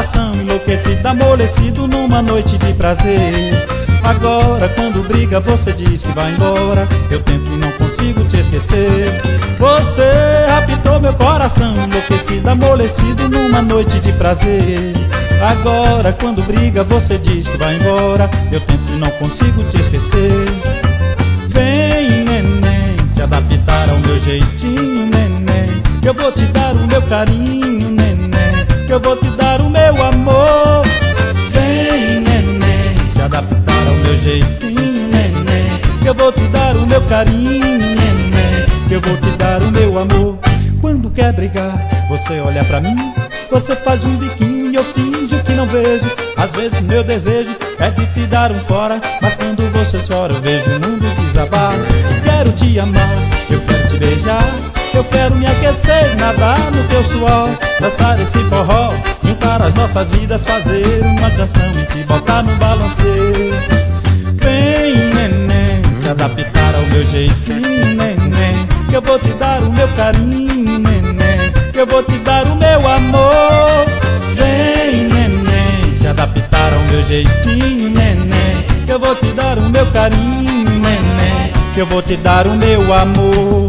coração enlouquecido, amolecido numa noite de prazer. Agora quando briga você diz que vai embora, eu tento e não consigo te esquecer. Você raptou meu coração enlouquecido, amolecido numa noite de prazer. Agora quando briga você diz que vai embora, eu tento e não consigo te esquecer. Vem, neném, se adaptar ao meu jeitinho, neném, que eu vou te dar o meu carinho, neném, que eu vou te dar o meu amor. Vem, neném, se adaptar ao meu jeitinho, neném, que eu vou te dar o meu carinho, neném, que eu vou te dar o meu amor. Quando quer brigar, você olha pra mim, você faz um biquinho e eu finjo que não vejo. Às vezes meu desejo é de te dar um fora, mas quando você chora eu vejo o mundo desabar. Quero te amar, eu quero te beijar, eu quero me aquecer, nadar no teu suor, dançar esse forró, juntar as nossas vidas, fazer uma canção e te botar no balanceio. Vem, neném, se adaptar ao meu jeitinho, neném, que eu vou te dar o meu carinho, neném, que eu vou te dar o meu amor. Vem, neném, se adaptar ao meu jeitinho, neném, que eu vou te dar o meu carinho, neném, que eu vou te dar o meu amor.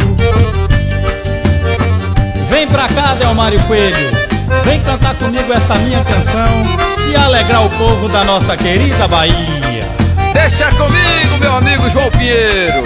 Vem pra cá, Delmário Coelho, vem cantar comigo essa minha canção e alegrar o povo da nossa querida Bahia. Deixa comigo, meu amigo João Pinheiro.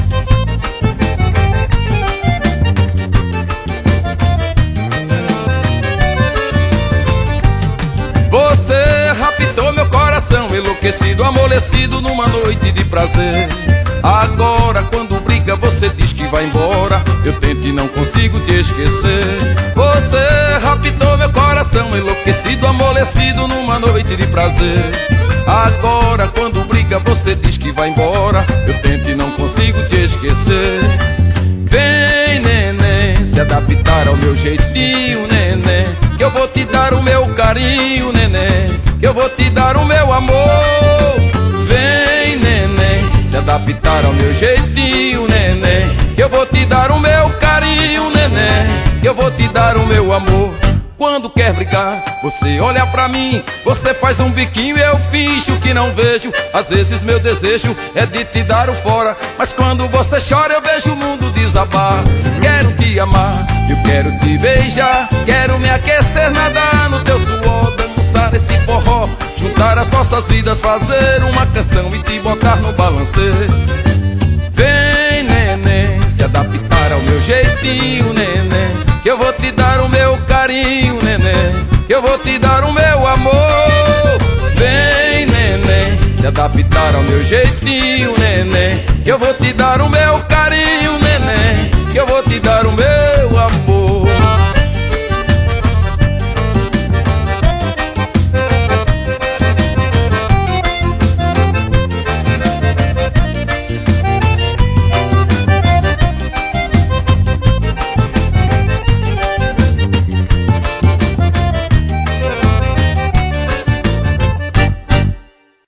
Você raptou meu coração enlouquecido, amolecido numa noite de prazer. Agora quando briga você diz que vai embora, eu tento e não consigo te esquecer. Você raptou meu coração enlouquecido, amolecido numa noite de prazer. Agora quando briga você diz que vai embora, eu tento e não consigo te esquecer. Vem, neném, se adaptar ao meu jeitinho, neném, que eu vou te dar o meu carinho, neném, que eu vou te dar o meu amor. Vem, neném, se adaptar ao meu jeitinho, neném, que eu vou te dar o meu carinho, neném, que eu vou te dar o meu amor. Quando quer brigar, você olha pra mim, você faz um biquinho e eu finjo que não vejo. Às vezes meu desejo é de te dar o fora, mas quando você chora eu vejo o mundo desabar. Quero te amar, eu quero te beijar, quero me aquecer, nadar no teu suor, dançar esse forró, juntar as nossas vidas, fazer uma canção e te botar no balanceio. Vem, neném, se adaptar ao meu jeitinho, neném, que eu vou te dar o meu carinho, neném, que eu vou te dar o meu amor. Vem, neném, se adaptar ao meu jeitinho, neném, que eu vou te dar o meu carinho, neném, que eu vou te dar o meu amor.